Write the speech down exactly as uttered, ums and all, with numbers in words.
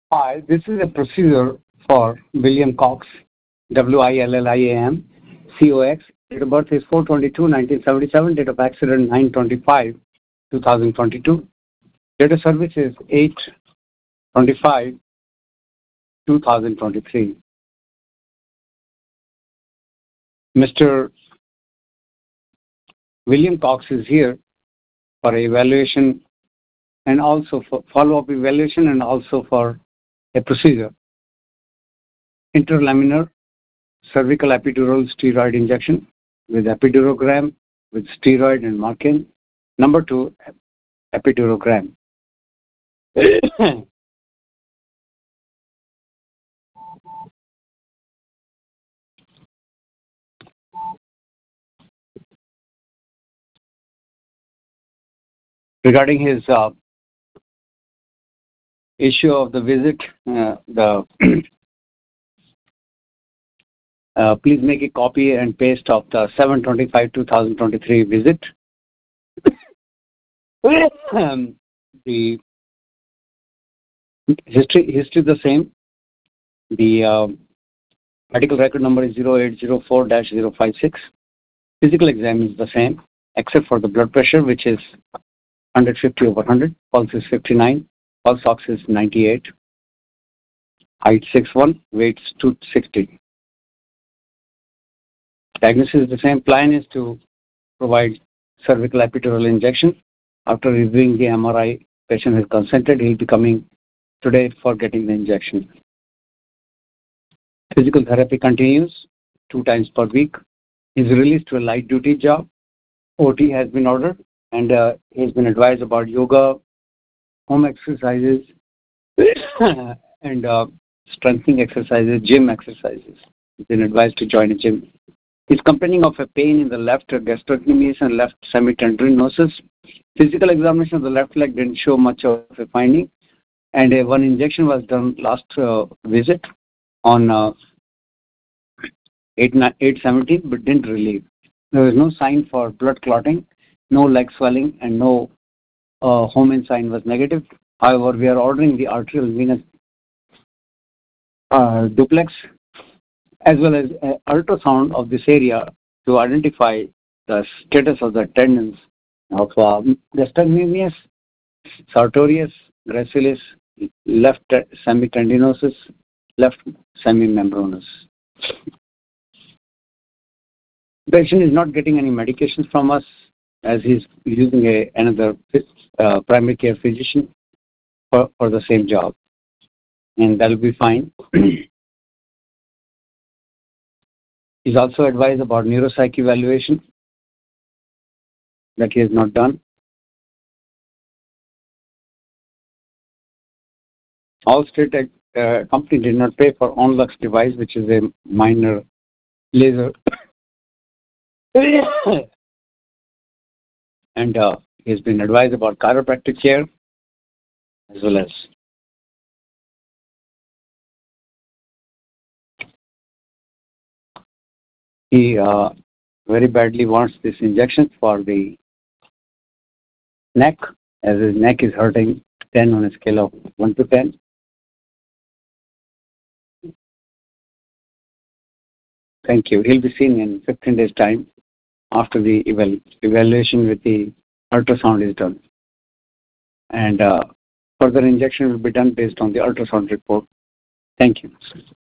Hi, this is a procedure for William Cox, W I L L I A M, C O X. Date of birth is four twenty-two nineteen seventy-seven. Date of accident nine twenty-five two thousand twenty-two. Date of service is eight twenty-five two thousand twenty-three. Mister William Cox is here for evaluation and also for follow-up evaluation and also for a procedure. Interlaminar cervical epidural steroid injection with epidurogram with steroid and marking. Number two, epidurogram. Regarding his uh, issue of the visit, uh, the uh, please make a copy and paste of the seven twenty-five two thousand twenty-three visit. um, the history history is the same. The uh, medical record number is zero eight zero four dash zero five six. Physical exam is the same, except for the blood pressure, which is one hundred fifty over one hundred. Pulse is fifty-nine. Pulse ox is ninety-eight. Height six one. Weight two sixty. Diagnosis is the same. Plan is to provide cervical epidural injection. After reviewing the M R I, patient has consented. He will be coming today for getting the injection. Physical therapy continues two times per week. He is released to a light duty job. O T has been ordered, and uh, he has been advised about yoga, home exercises, and uh, strengthening exercises, gym exercises. He's been advised to join a gym. He's complaining of a pain in the left gastrocnemius and left semitendinosus. Physical examination of the left leg didn't show much of a finding, and uh, one injection was done last uh, visit on uh, eight seventeen, but didn't relieve. There was no sign for blood clotting, no leg swelling, and no uh, Homan sign was negative. However, we are ordering the arterial venous uh, duplex as well as uh, ultrasound of this area to identify the status of the tendons of uh, gastrocnemius, sartorius, gracilis, left semitendinosus, left semimembranous. The patient is not getting any medications from us as he's using a, another uh, primary care physician for, for the same job. And that will be fine. He's also advised about neuropsych evaluation that he has not done. Allstate uh, company did not pay for Onlux device, which is a minor laser. and uh, he has been advised about chiropractic care as well as he uh, very badly wants this injection for the neck, as his neck is hurting ten on a scale of one to ten. Thank you. He'll be seen in fifteen days' time after the eval evaluation with the ultrasound is done. And uh, further injection will be done based on the ultrasound report. Thank you.